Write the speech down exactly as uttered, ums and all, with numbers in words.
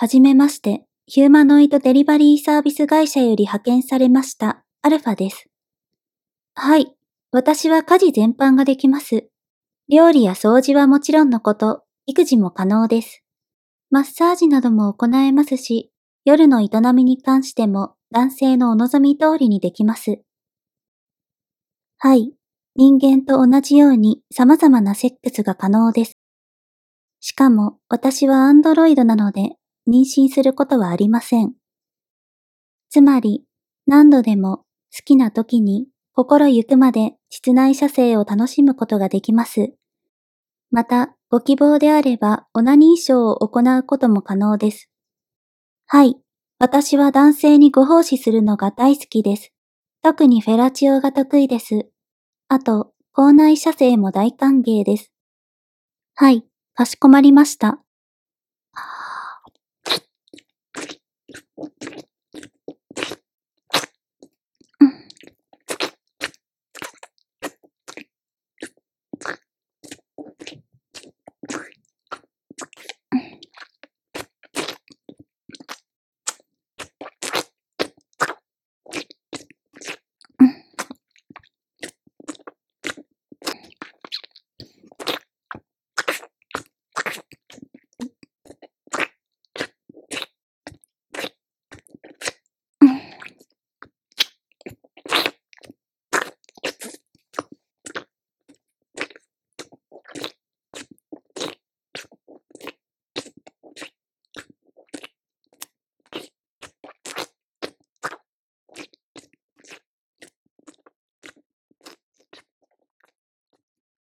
はじめまして、ヒューマノイドデリバリーサービス会社より派遣されました、アルファです。はい、私は家事全般ができます。料理や掃除はもちろんのこと、育児も可能です。マッサージなども行えますし、夜の営みに関しても男性のお望み通りにできます。はい、人間と同じように様々なセックスが可能です。しかも私はアンドロイドなので妊娠することはありません。つまり何度でも好きな時に心ゆくまで膣内射精を楽しむことができます。またご希望であればオナニーショーを行うことも可能です。はい、私は男性にご奉仕するのが大好きです。特にフェラチオが得意です。あと、口内射精も大歓迎です。はい、かしこまりました。